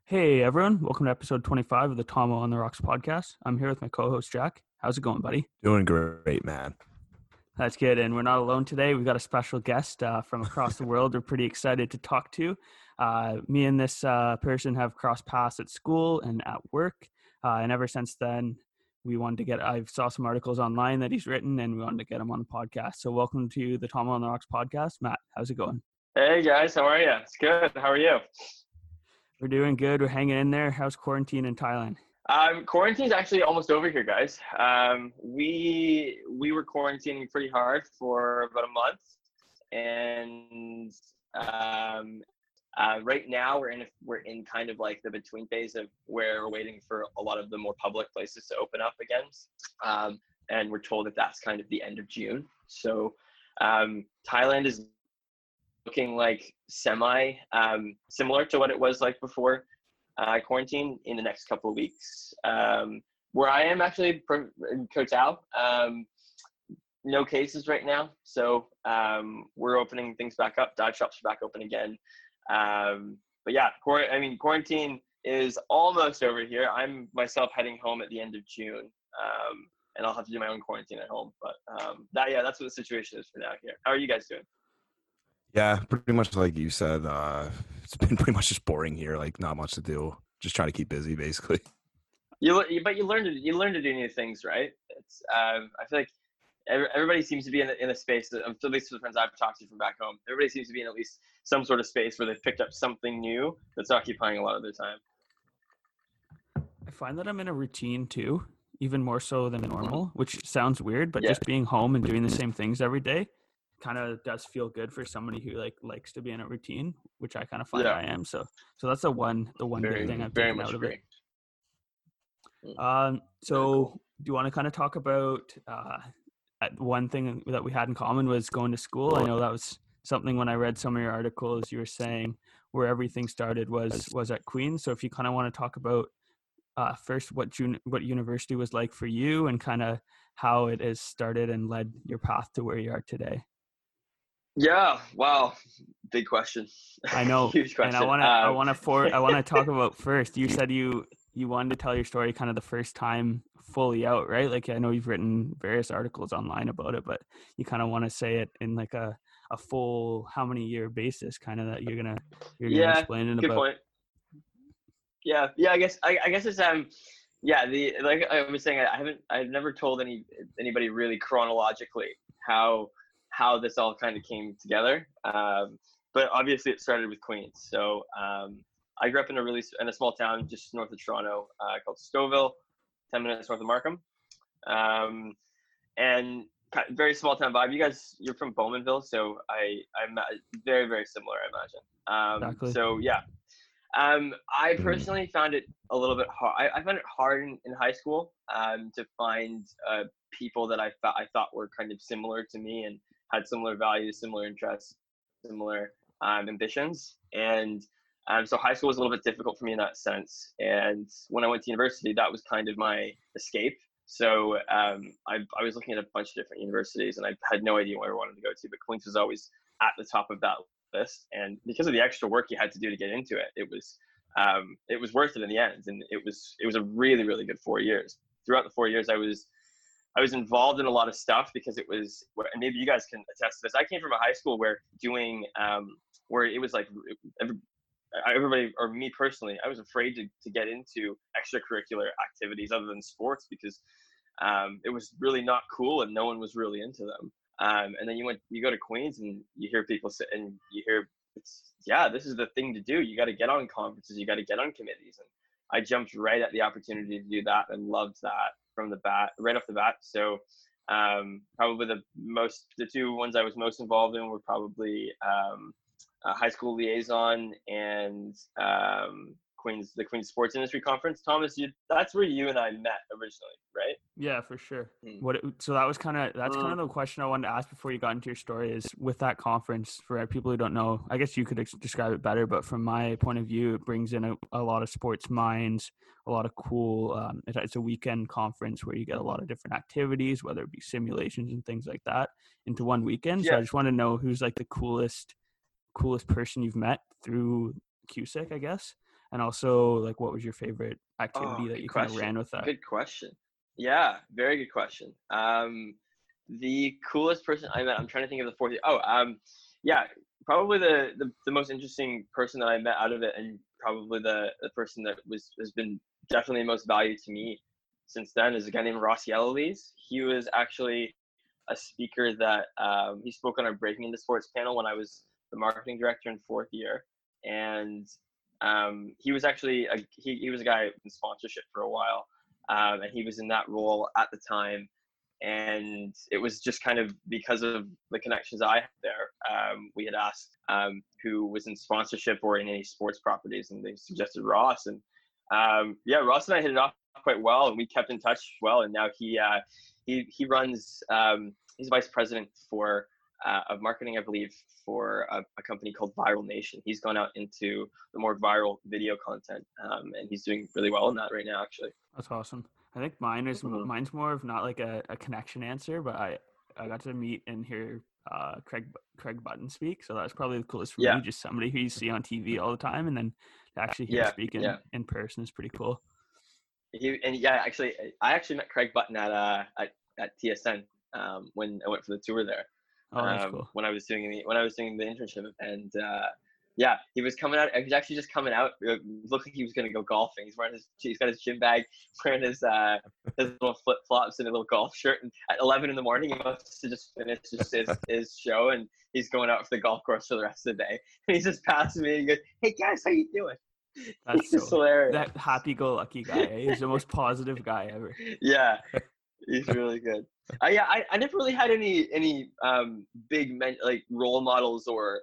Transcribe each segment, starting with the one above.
Hey everyone, welcome to episode 25 of the Tomo on the Rocks podcast. I'm here with my co-host Jack. How's it going, buddy? Doing great, man. That's good. And we're not alone today. We've got a special guest from across the world we're pretty excited to talk to. Me and this person have crossed paths at school and at work. And ever since then, I saw some articles online that he's written and we wanted to get him on the podcast. So welcome to the Tomo on the Rocks podcast. Matt, how's it going? Hey guys, how are you? It's good. How are you? We're doing good. We're hanging in there. How's quarantine in Thailand? Quarantine's actually almost over here, guys. We were quarantining pretty hard for about a month, and right now we're in kind of like the between phase of where we're waiting for a lot of the more public places to open up again, and we're told that that's kind of the end of June. So Thailand is looking like semi similar to what it was like before quarantine in the next couple of weeks. Where I am actually in Koh Tao, no cases right now. So we're opening things back up. Dive shops are back open again. But yeah, quarantine is almost over here. I'm myself heading home at the end of June. And I'll have to do my own quarantine at home. But that's what the situation is for now here. How are you guys doing? Yeah, pretty much like you said. It's been pretty much just boring here. Like not much to do. Just trying to keep busy, basically. But you learn to do new things, right? It's I feel like everybody seems to be in a space that, at least for the friends I've talked to from back home, everybody seems to be in at least some sort of space where they've picked up something new that's occupying a lot of their time. I find that I'm in a routine too, even more so than normal, which sounds weird, but just being home and doing the same things every day kind of does feel good for somebody who likes to be in a routine, which I kind of find I am. So that's the one good thing I've taken out of it. So do you want to kind of talk about one thing that we had in common was going to school? I know that was something when I read some of your articles, you were saying where everything started was at Queen's. So if you kind of want to talk about first what university was like for you and kind of how it has started and led your path to where you are today. Yeah, wow, big question. I know, huge question. And I want to talk about first. You said you wanted to tell your story kind of the first time fully out, right? Like I know you've written various articles online about it, but you kind of want to say it in like a full how many year basis, kind of that you're gonna explain it good about. Point. Yeah. I guess it's like I was saying, I've never told anybody really chronologically how this all kind of came together. But obviously it started with Queens. So I grew up in a small town just north of Toronto called Stouffville, 10 minutes north of Markham. And very small town vibe. You're from Bowmanville, so I'm very, very similar, I imagine. Exactly. So yeah. I personally found it a little bit hard. I found it hard in high school to find people that I thought were kind of similar to me and had similar values, similar interests, similar ambitions. And so high school was a little bit difficult for me in that sense. And when I went to university, that was kind of my escape. So I was looking at a bunch of different universities and I had no idea where I wanted to go to, but Queen's was always at the top of that list. And because of the extra work you had to do to get into it, it was worth it in the end. And it was a really, really good 4 years. Throughout the 4 years, I was involved in a lot of stuff because it was, and maybe you guys can attest to this. I came from a high school where it was like everybody, or me personally, I was afraid to get into extracurricular activities other than sports because it was really not cool and no one was really into them. And then you go to Queen's and you hear people say, and you hear this is the thing to do. You got to get on conferences, you got to get on committees. And I jumped right at the opportunity to do that and loved that right off the bat. So probably the two ones I was most involved in were probably high school liaison and the Queen's Sports Industry Conference. Thomas, that's where you and I met originally, right? Yeah, for sure. So that was kind of the question I wanted to ask before you got into your story is with that conference, for people who don't know, I guess you could describe it better, but from my point of view, it brings in a lot of sports minds, a lot of cool, it's a weekend conference where you get a lot of different activities, whether it be simulations and things like that into one weekend. So I just want to know who's like the coolest person you've met through CUSIC, I guess. And also, like, what was your favorite Oh, activity that good you kind of question. ran with that? Good question. Yeah, very good question. The coolest person I met, I'm trying to think of the fourth. Yeah, probably the most interesting person that I met out of it, and probably the person that has been definitely the most value to me since then is a guy named Ross Yellowlees. He was actually a speaker that he spoke on our Breaking into Sports panel when I was the marketing director in fourth year, and he was actually he was a guy in sponsorship for a while, and he was in that role at the time. And it was just kind of because of the connections I had there. We had asked who was in sponsorship or in any sports properties, and they suggested Ross. And yeah, Ross and I hit it off quite well, and we kept in touch well. And now he runs. He's vice president for of marketing, I believe, for a company called Viral Nation. He's gone out into the more viral video content, and he's doing really well in that right now, actually. That's awesome. I think Mhm. mine's more of not like a connection answer, but I got to meet and hear Craig Button speak, so that's probably the coolest for Yeah, me. Just somebody who you see on TV all the time, and then to actually hear yeah, speak yeah. in person is pretty cool. Actually, I actually met Craig Button at TSN when I went for the tour there. Oh, that's cool. When I was doing the internship, and yeah, he was coming out. He was actually just coming out. Looked like he was gonna go golfing. He's got his gym bag, wearing his little flip flops and a little golf shirt. And at 11 in the morning, he must have just finished his show, and he's going out for the golf course for the rest of the day. And he's just passing me and goes, "Hey guys, how you doing?" That's He's just so hilarious. that happy-go-lucky guy. He's the most positive guy ever. Yeah, he's really good. I never really had any big like role models or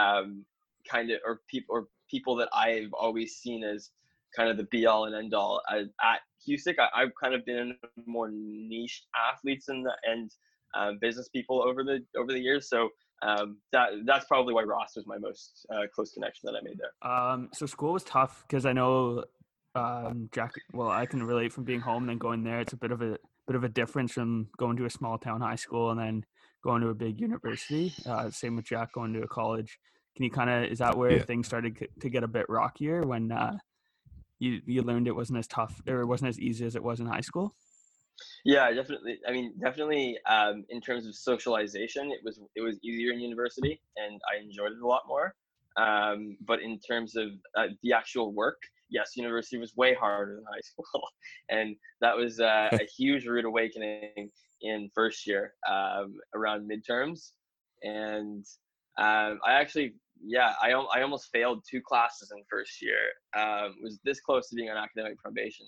kind of or people that I've always seen as kind of the be all and end all. At Cusick, I've kind of been more niche athletes and business people over the years. So that's probably why Ross was my most close connection that I made there. So school was tough because I know Jack. Well, I can relate from being home and then going there. It's a bit of a difference from going to a small town high school and then going to a big university. Same with Jack going to a college. Can you is that where Yeah. things started to get a bit rockier when you learned it wasn't as tough or it wasn't as easy as it was in high school? Yeah, definitely. I mean, definitely. In terms of socialization, it was easier in university, and I enjoyed it a lot more. But in terms of the actual work, yes, university was way harder than high school, and that was a huge rude awakening in first year around midterms, and I actually. Yeah, I almost failed 2 classes in first year. Was this close to being on academic probation.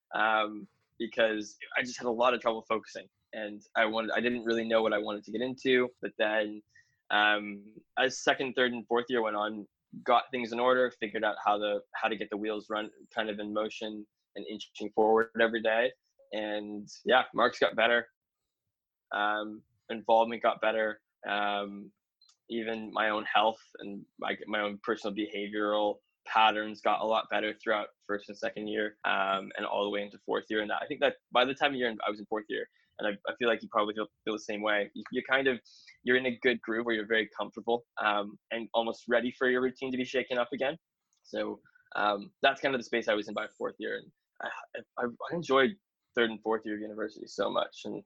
Because I just had a lot of trouble focusing, and I didn't really know what I wanted to get into. But then, as second, third, and fourth year went on, got things in order, figured out how to get the wheels run kind of in motion and inching forward every day. And yeah, marks got better, involvement got better, even my own health and my own personal behavioral patterns got a lot better throughout first and second year, and all the way into fourth year. And I think that by the time I was in fourth year, and I feel like you probably feel the same way. You're in a good groove where you're very comfortable, and almost ready for your routine to be shaken up again. So that's kind of the space I was in by fourth year, and I enjoyed third and fourth year of university so much. And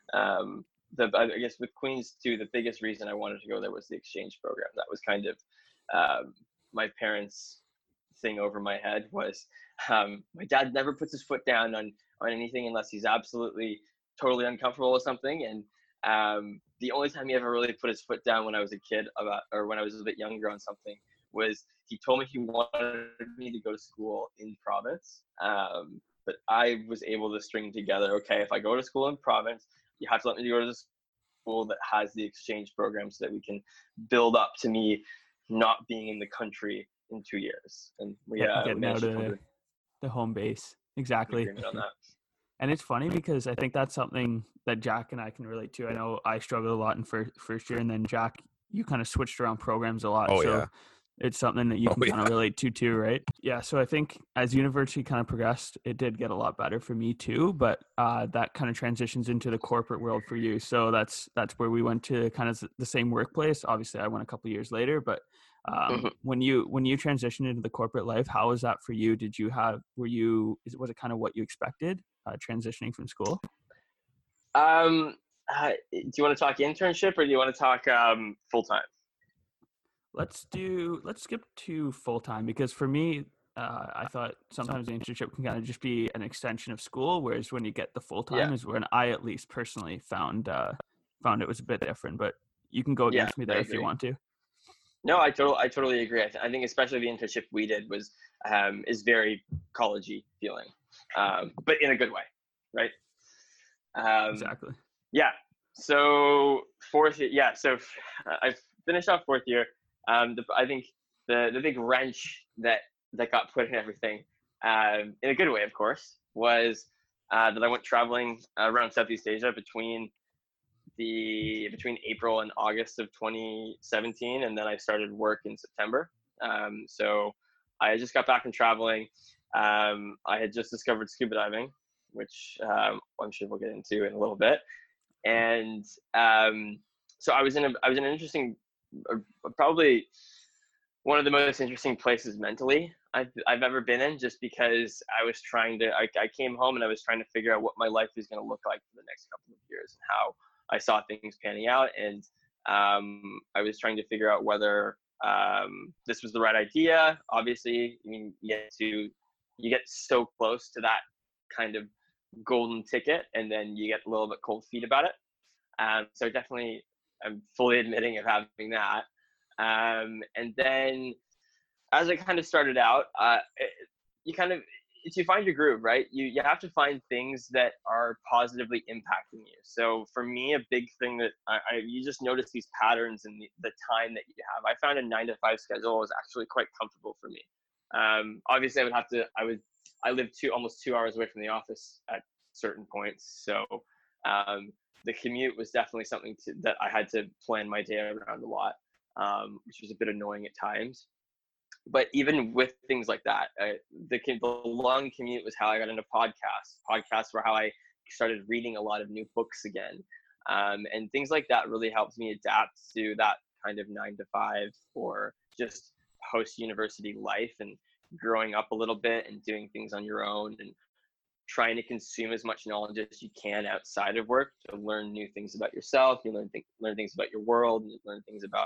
I guess with Queens too, the biggest reason I wanted to go there was the exchange program. That was kind of my parents' thing over my head was my dad never puts his foot down on anything unless he's absolutely totally uncomfortable with something. And the only time he ever really put his foot down when I was a kid or when I was a bit younger on something was he told me he wanted me to go to school in province. But I was able to string together, okay, if I go to school in province, you have to let me go to the school that has the exchange program so that we can build up to me not being in the country in 2 years. And we Getting managed out to come of to the home base. an Exactly. agreement on that. And it's funny because I think that's something that Jack and I can relate to. I know I struggled a lot in first year, and then Jack, you kind of switched around programs a lot. Oh, so yeah. it's something that you Oh, can kind of yeah. relate to too, right? Yeah. So I think as university kind of progressed, it did get a lot better for me too. But that kind of transitions into the corporate world for you. So that's where we went to kind of the same workplace. Obviously, I went a couple years later, but Mhm. When you transitioned into the corporate life, how was that for you? Was it kind of what you expected, transitioning from school? Do you want to talk internship or do you want to talk full time? Let's skip to full time, because for me, I thought sometimes the internship can kind of just be an extension of school, whereas when you get the full Yeah, time is when I at least personally found it was a bit different. But you can go yeah, against me I there if you agree. want to. No, I totally agree. I think especially the internship we did was is very collegey feeling, but in a good way, right? Um, Exactly. yeah. So fourth year, yeah. So I finished off fourth year. I think the big wrench that got put in everything, in a good way, of course, was that I went traveling around Southeast Asia between April and August of 2017, and then I started work in September. So I just got back from traveling. I had just discovered scuba diving, which I'm sure we'll get into in a little bit. And so I was in an interesting, probably one of the most interesting places mentally I've ever been in, just because I came home and I was trying to figure out what my life is going to look like for the next couple of years and how I saw things panning out. And I was trying to figure out whether this was the right idea. Obviously, I mean, you get so close to that kind of golden ticket and then you get a little bit cold feet about it. So definitely I'm fully admitting of having that. And then as I kind of started out, you kind of, it's you find your groove, right? You have to find things that are positively impacting you. So for me, a big thing that you just notice these patterns in the time that you have. I found a 9 to 5 schedule was actually quite comfortable for me. Obviously, I lived almost 2 hours away from the office at certain points, so the commute was definitely something that I had to plan my day around a lot, which was a bit annoying at times. But even with things like that, the long commute was how I got into podcasts. Podcasts were how I started reading a lot of new books again, and things like that really helped me adapt to that kind of 9 to 5 or just post university life and growing up a little bit and doing things on your own and trying to consume as much knowledge as you can outside of work to learn new things about yourself. You learn things about your world, and you learn things about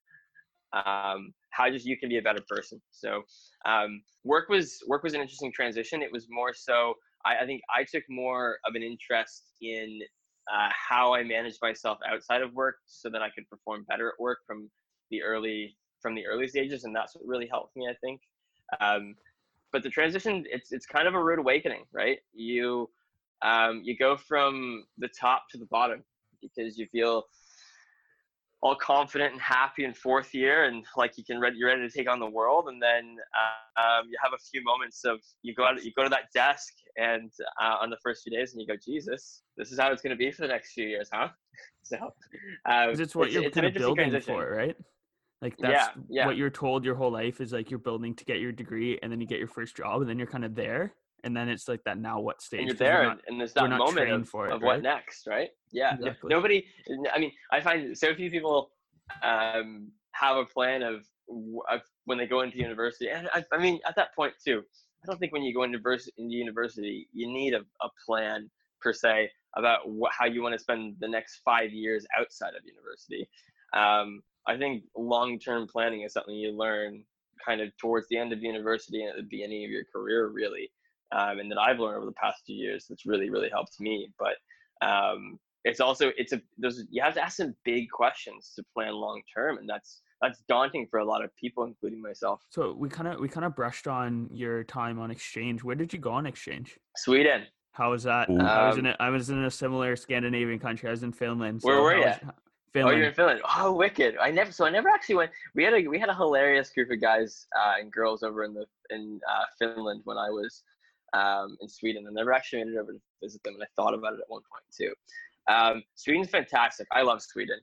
how just you can be a better person. So work was an interesting transition. It was more so I think I took more of an interest in how I managed myself outside of work so that I could perform better at work the early stages, and that's what really helped me, I think. But the transition, it's kind of a rude awakening, right? You go from the top to the bottom because you feel all confident and happy in fourth year and like you're ready to take on the world, and then you have a few moments of you go to that desk and on the first few days and you go, Jesus, this is how it's going to be for the next few years, huh? So Because it's what you're it's an kind of interesting building transition. for, right? Like that's Yeah, what you're told your whole life is, like you're building to get your degree, and then you get your first job, and then you're kind of there, and then it's like that now what and stage? you're Because there and there's we're that not moment trained for it, of what right? next, right? Yeah, Exactly. nobody, I mean, I find so few people have a plan of when they go into university, and I mean at that point too, I don't think when you go into university you need a plan per se about how you want to spend the next 5 years outside of university. I think long-term planning is something you learn kind of towards the end of university and at the beginning of your career, really, and that I've learned over the past few years. That's really, really helped me. But it's also you have to ask some big questions to plan long term, and that's daunting for a lot of people, including myself. So we kind of brushed on your time on exchange. Where did you go on exchange? Sweden. How was that? Ooh. I was in a similar Scandinavian country. I was in Finland. Where So were how you? was Oh, you're in Finland? Finland. Oh, wicked. I never actually went. We had a hilarious group of guys and girls over in Finland when I was in Sweden. I never actually made it over to visit them, and I thought about it at one point too. Sweden's fantastic. I love Sweden.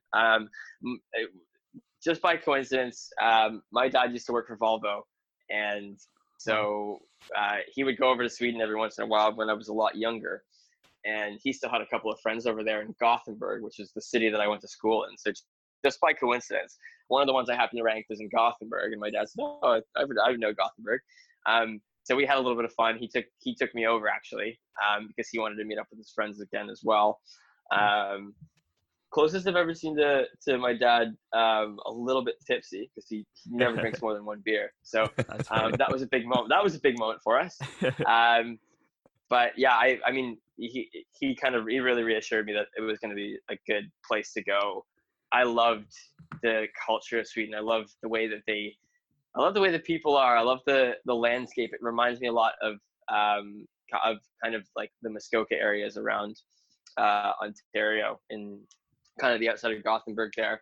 Just by coincidence, my dad used to work for Volvo, and so he would go over to Sweden every once in a while when I was a lot younger. And he still had a couple of friends over there in Gothenburg, which is the city that I went to school in. So just by coincidence, one of the ones I happened to rank was in Gothenburg, and my dad said, "Oh, I would know Gothenburg." So we had a little bit of fun. He took me over actually, because he wanted to meet up with his friends again as well. Closest I've ever seen to my dad, a little bit tipsy, because he never drinks more than one beer. So that was a big moment. That was a big moment for us. But yeah, I mean, he really reassured me that it was going to be a good place to go. I loved the culture of Sweden. I love the way that the people are. I love the landscape. It reminds me a lot of kind of like the Muskoka areas around Ontario, in kind of the outside of Gothenburg there.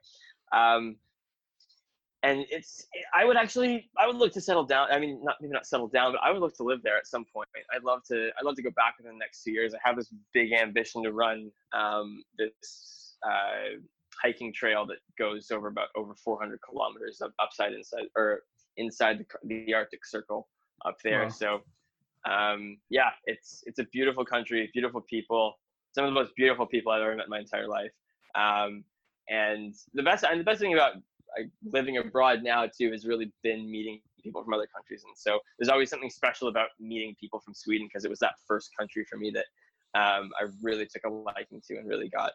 And I would look to settle down. I mean, maybe not settle down, but I would look to live there at some point. I'd love to go back in the next 2 years. I have this big ambition to run this hiking trail that goes over 400 kilometers inside the Arctic Circle up there. Wow. So yeah, it's a beautiful country, beautiful people, some of the most beautiful people I've ever met in my entire life. And the best thing about living abroad now too has really been meeting people from other countries. And so there's always something special about meeting people from Sweden, because it was that first country for me that I really took a liking to and really got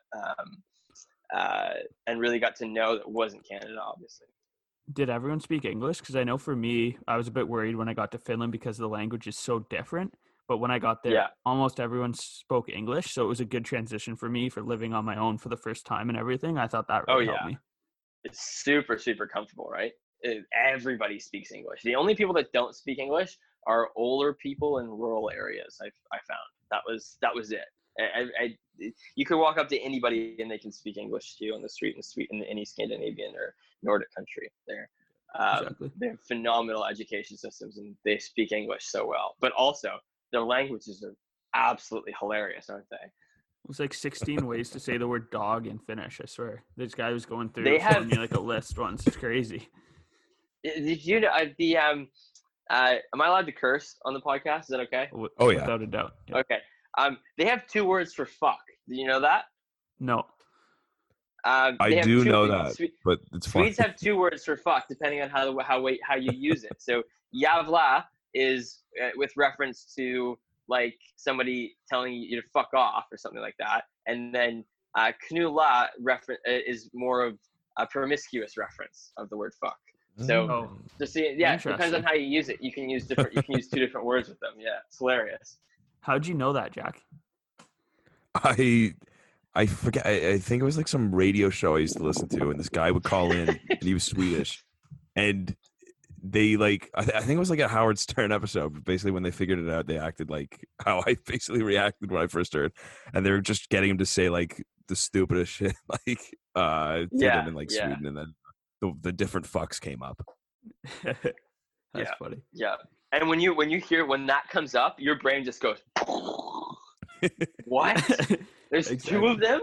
to know that wasn't Canada, obviously. Did everyone speak English? Because I know for me, I was a bit worried when I got to Finland because the language is so different. But when I got there, almost everyone spoke English. So it was a good transition for me for living on my own for the first time and everything. I thought that really helped me. It's super, super comfortable, right? Everybody speaks English. The only people that don't speak English are older people in rural areas. I found that was it. You could walk up to anybody and they can speak English to you on the street in any Scandinavian or Nordic country there. Exactly. They have phenomenal education systems and they speak English so well. But also, their languages are absolutely hilarious, aren't they? It was like 16 ways to say the word dog in Finnish, I swear. This guy was going through showing me like a list once. It's crazy. Did you know am I allowed to curse on the podcast? Is that okay? Oh yeah. Without a doubt. Yeah. Okay. They have 2 words for fuck. Do you know that? No. I do know that, but it's fine. Swedes have 2 words for fuck depending on how you use it. So jävla is with reference to like somebody telling you to fuck off or something like that, and then knulla is more of a promiscuous reference of the word fuck. So just see, it depends on how you use it. You can use 2 different words with them. Yeah, it's hilarious. How'd you know that, Jack? I forget. I think it was like some radio show I used to listen to, and this guy would call in, and he was Swedish, and they like I think it was like a Howard Stern episode. But basically, when they figured it out, they acted like how I basically reacted when I first heard, and they were just getting him to say like the stupidest shit, like to them in like Sweden, and then the different fucks came up. That's funny. Yeah, and when when that comes up, your brain just goes, "What? There's exactly. 2 of them?"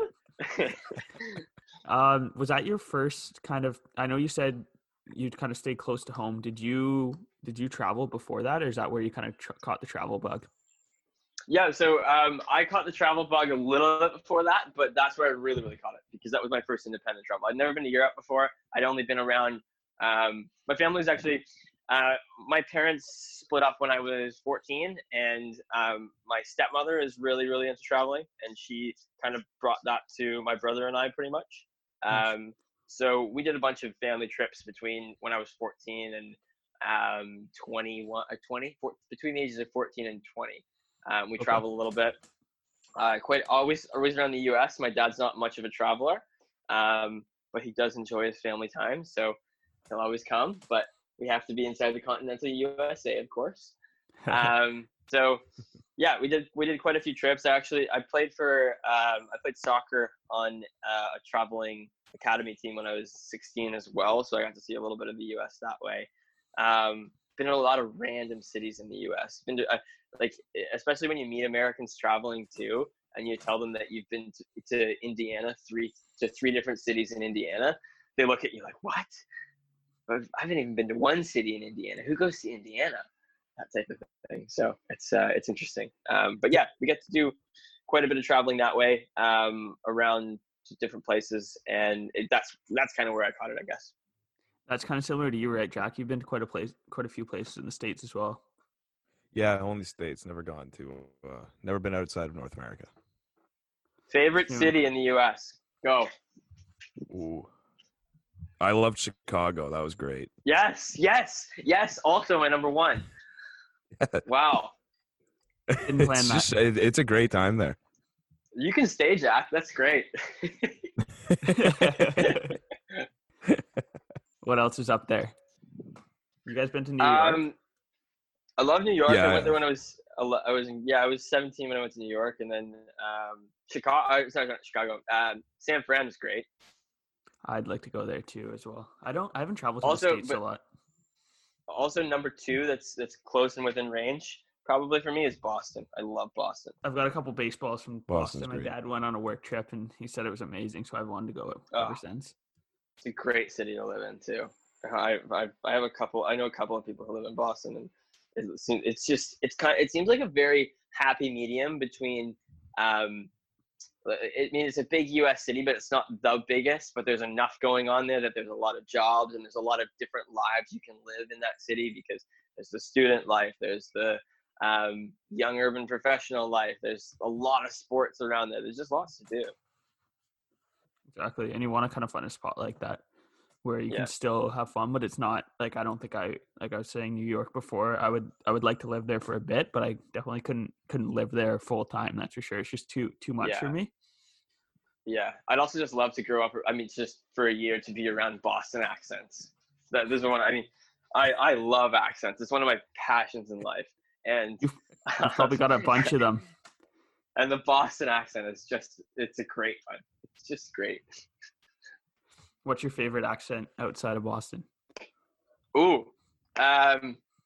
Was that your first kind of? I know you said you'd kind of stay close to home. Did you travel before that, or is that where you kind of caught the travel bug? Yeah, so I caught the travel bug a little bit before that, but that's where I really, really caught it, because that was my first independent travel. I'd never been to Europe before. I'd only been around. My family was actually. My parents split up when I was 14, and my stepmother is really, really into traveling, and she kind of brought that to my brother and I pretty much. So we did a bunch of family trips between when I was 14 and 20, between the ages of 14 and 20. We traveled a little bit, always around the U.S. My dad's not much of a traveler, but he does enjoy his family time, so he'll always come. But we have to be inside the continental USA, of course. So yeah, we did quite a few trips. I played soccer on a traveling academy team when I was 16 as well. So I got to see a little bit of the US that way. Been in a lot of random cities in the US. Been to, especially when you meet Americans traveling too, and you tell them that you've been to Indiana, three different cities in Indiana. They look at you like, what? I haven't even been to one city in Indiana. Who goes to Indiana? That type of thing. So it's interesting. But yeah, we get to do quite a bit of traveling that way, around to different places, and that's kind of where I caught it, I guess. That's kind of similar to you, right, Jack? You've been to quite a few places in the States as well. Yeah, only States. Never gone to. Never been outside of North America. Favorite Yeah. city in the U.S.? Go. Ooh, I loved Chicago. That was great. Yes. Also my number one. Wow. Didn't plan that. It's a great time there. You can stay, Jack. That's great. What else is up there? You guys been to New York? I love New York. Yeah, I went I there when I was 17 when I went to New York, and then Chicago. Sorry, not Chicago. San Fran is great. I'd like to go there too as well. I haven't traveled to Also, the States a lot. Also, number two, that's close and within range, probably for me, is Boston. I love Boston. I've got a couple baseballs from Boston's Boston. My great. dad went on a work trip and he said it was amazing, so I've wanted to go ever since. It's a great city to live in too. I have a couple. I know a couple of people who live in Boston, and it seems like a very happy medium between. It's a big U.S. city, but it's not the biggest. But there's enough going on there that there's a lot of jobs and there's a lot of different lives you can live in that city, because there's the student life, there's the young urban professional life, there's a lot of sports around there. There's just lots to do. Exactly, and you want to kind of find a spot like that where you can still have fun, but it's not like, I don't think I was saying New York before. I would like to live there for a bit, but I definitely couldn't live there full time. That's for sure. It's just too much for me. Yeah, I'd also just love to grow up. I mean, just for a year to be around Boston accents. This is one. I mean, I love accents. It's one of my passions in life, and You've probably got a bunch of them. And the Boston accent is it's a great one. It's just great. What's your favorite accent outside of Boston? Ooh, I'll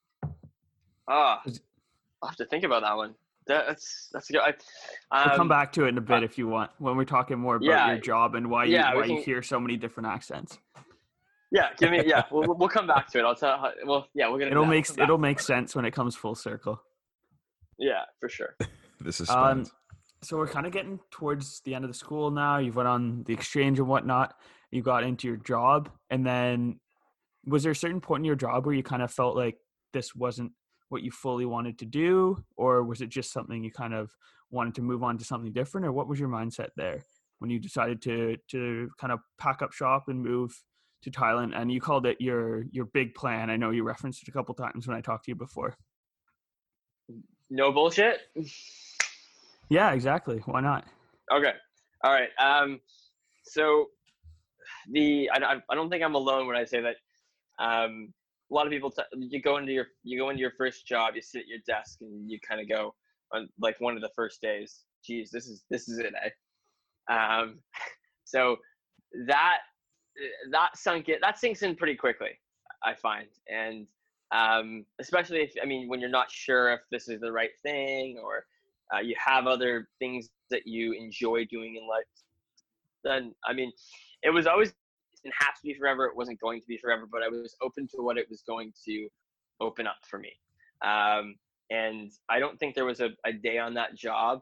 have to think about that one. That's a good. We'll come back to it in a bit if you want, when we're talking more about your job and why you hear so many different accents. Yeah, we'll come back to it. I'll tell. We'll get. It'll make sense when it comes full circle. Yeah, for sure. This is fun. So we're kind of getting towards the end of the school now. You've went on the exchange and whatnot. You got into your job, and then was there a certain point in your job where you kind of felt like this wasn't what you fully wanted to do, or was it just something you kind of wanted to move on to something different, or what was your mindset there when you decided to kind of pack up shop and move to Thailand? And you called it your big plan. I know you referenced it a couple times when I talked to you before. No bullshit. Yeah, exactly. Why not? Okay. All right. So I don't think I'm alone when I say that. A lot of people you go into your first job, you sit at your desk, and you kind of go on like one of the first days, geez, this is it, eh? So that sinks in pretty quickly, I find, and especially when you're not sure if this is the right thing, or you have other things that you enjoy doing in life, then it was always, it didn't have to be forever. It wasn't going to be forever, but I was open to what it was going to open up for me. And I don't think there was a day on that job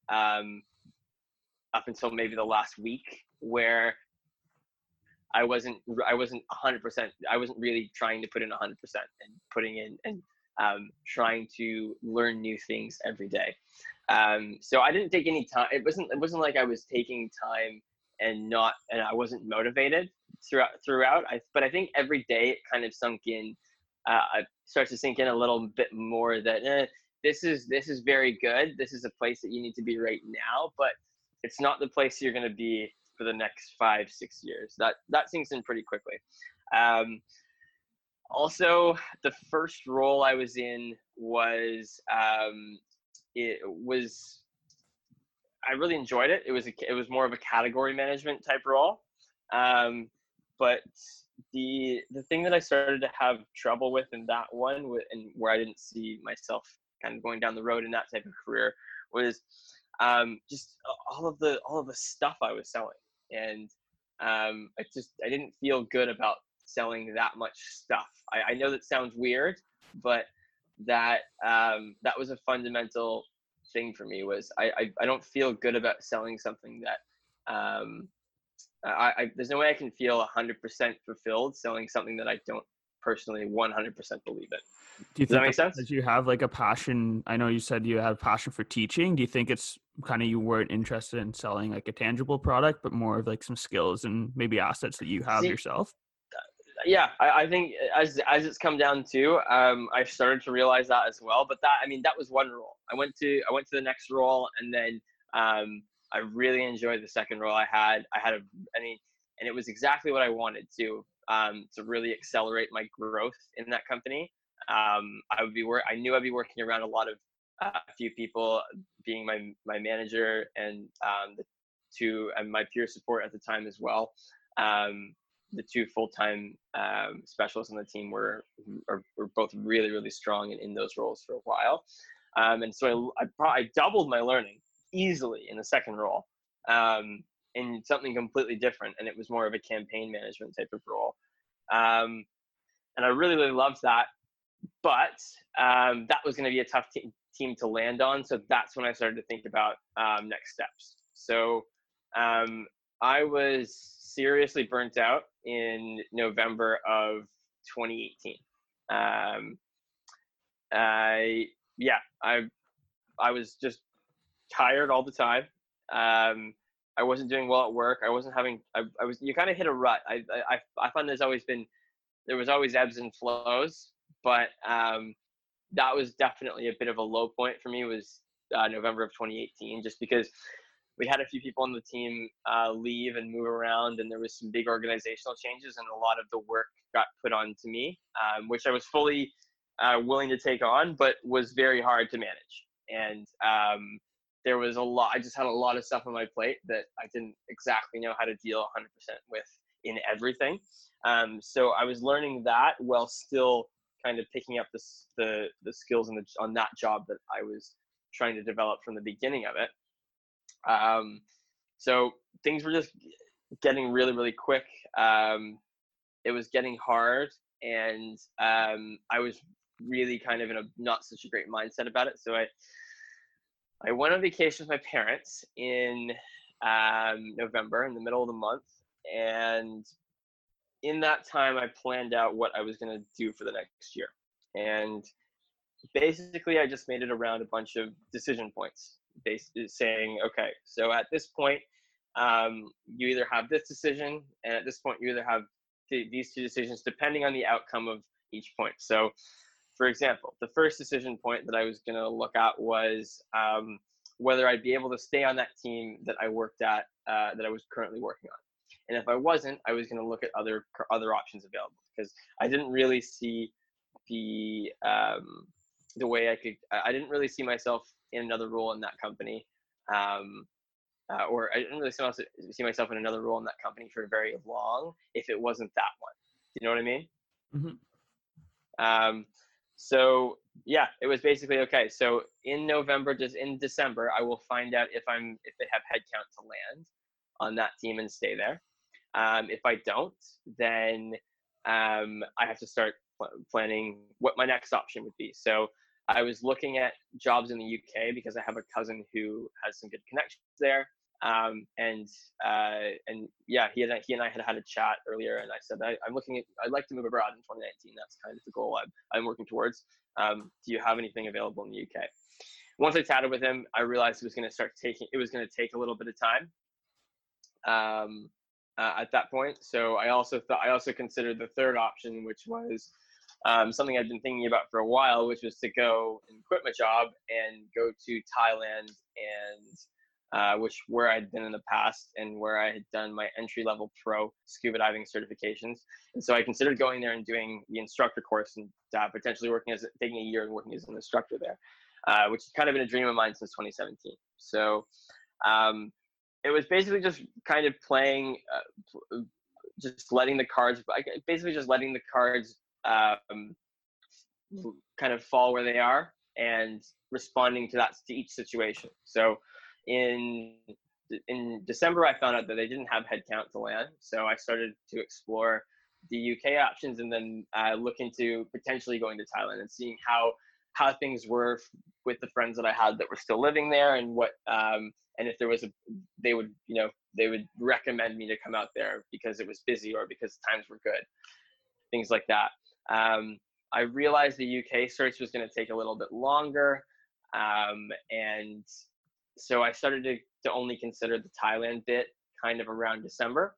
up until maybe the last week where I wasn't 100%. I wasn't really trying to put in 100% and putting in and trying to learn new things every day. So I didn't take any time. It wasn't like I was taking time and I wasn't motivated throughout. But I think every day it kind of sunk in. Starts to sink in a little bit more that this is very good. This is a place that you need to be right now, but it's not the place you're going to be for the next 5-6 years. That sinks in pretty quickly. Also, the first role I was in was I really enjoyed it. It was more of a category management type role, but the thing that I started to have trouble with in that one, and where I didn't see myself kind of going down the road in that type of career, was just all of the stuff I was selling, and I didn't feel good about selling that much stuff. I know that sounds weird, but that was a fundamental thing for me. Was I don't feel good about selling something that there's no way I can feel 100% fulfilled selling something that I don't personally 100% believe in. Do you Does that think make sense? because you have like a passion? I know you said you have a passion for teaching. Do you think it's kind of you weren't interested in selling like a tangible product, but more of like some skills and maybe assets that you have See, yourself? yeah, I think as it's come down to, I started to realize that as well. But that was one role. I went to the next role, and then I really enjoyed the second role I had. And it was exactly what I wanted to really accelerate my growth in that company. I knew I'd be working around a lot of a few people, being my manager and my peer support at the time as well. The two full-time specialists on the team were both really, really strong in those roles for a while. And so I doubled my learning easily in the second role in something completely different. And it was more of a campaign management type of role. And I really, really loved that. But that was going to be a tough team to land on. So that's when I started to think about next steps. So I was seriously burnt out in November of 2018. I was just tired all the time. I wasn't doing well at work. I wasn't having. You kind of hit a rut. I find there was always ebbs and flows, but that was definitely a bit of a low point for me. Was November of 2018, just because we had a few people on the team leave and move around, and there was some big organizational changes, and a lot of the work got put on to me, which I was fully willing to take on, but was very hard to manage. And there was a lot. I just had a lot of stuff on my plate that I didn't exactly know how to deal 100% with in everything. So I was learning that while still kind of picking up the skills on that job that I was trying to develop from the beginning of it. So things were just getting really, really quick. It was getting hard, and I was really kind of in a not such a great mindset about it. So I went on vacation with my parents in November, in the middle of the month, and in that time I planned out what I was going to do for the next year. And basically I just made it around a bunch of decision points, basically saying, okay, so at this point, you either have this decision, and at this point you either have these two decisions depending on the outcome of each point. So for example, the first decision point that I was going to look at was whether I'd be able to stay on that team that I worked at, that I was currently working on. And if I wasn't, I was going to look at other options available, because I didn't really see the way I didn't really see myself in another role in that company. Or I didn't really see myself in another role in that company for very long if it wasn't that one. You know what I mean? Mm-hmm. So yeah, it was basically, okay, so in December, I will find out if they have headcount to land on that team and stay there. If I don't, then I have to start planning what my next option would be. So I was looking at jobs in the UK because I have a cousin who has some good connections there. And yeah, he and I had a chat earlier, and I said, I'd like to move abroad in 2019. That's kind of the goal I'm working towards. Do you have anything available in the UK? Once I chatted with him, I realized it was going to take a little bit of time at that point. So I also considered the third option, which was something I'd been thinking about for a while, which was to go and quit my job and go to Thailand, and where I'd been in the past and where I had done my entry-level pro scuba diving certifications. And so I considered going there and doing the instructor course and potentially taking a year and working as an instructor there, which has kind of been a dream of mine since 2017. So it was basically just kind of playing, just letting the cards kind of fall where they are and responding to each situation. So in December, I found out that they didn't have headcount to land. So I started to explore the UK options, and then look into potentially going to Thailand and seeing how things were with the friends that I had that were still living there, and what and if there was they would they would recommend me to come out there because it was busy or because times were good, things like that. I realized the UK search was going to take a little bit longer, and so I started to only consider the Thailand bit kind of around December.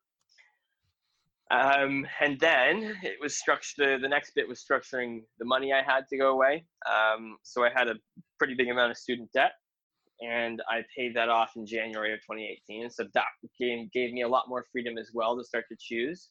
And then it was the next bit was structuring the money I had to go away. So I had a pretty big amount of student debt, and I paid that off in January of 2018. So that gave me a lot more freedom as well to start to choose.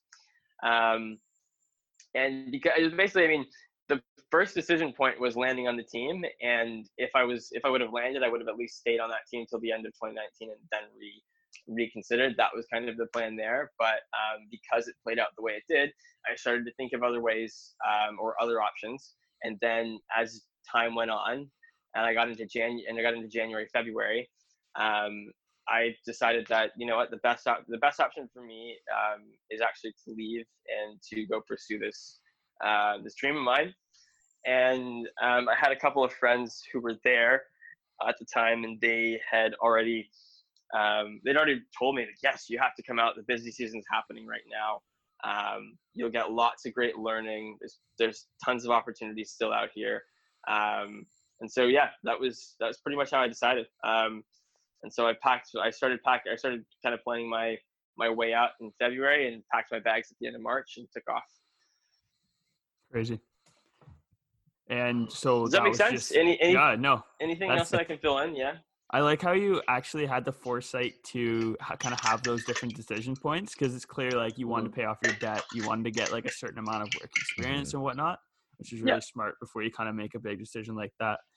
And because basically, I mean, the first decision point was landing on the team. And if I would have landed, I would have at least stayed on that team till the end of 2019 and then reconsidered. That was kind of the plan there. But because it played out the way it did, I started to think of other ways or other options. And then as time went on, and I got into January, February, I decided that, you know what, the best option for me is actually to leave and to go pursue this dream of mine. And I had a couple of friends who were there at the time, and they had already told me that, yes, you have to come out. The busy season's happening right now. You'll get lots of great learning. There's tons of opportunities still out here. And so, yeah, that was pretty much how I decided. And so I started kind of planning my way out in February and packed my bags at the end of March and took off. Crazy. And so does that make sense? Yeah, no. Anything else that I can fill in? Yeah. I like how you actually had the foresight to kind of have those different decision points, because it's clear like you wanted to pay off your debt, you wanted to get like a certain amount of work experience and whatnot, which is really smart before you kind of make a big decision like that.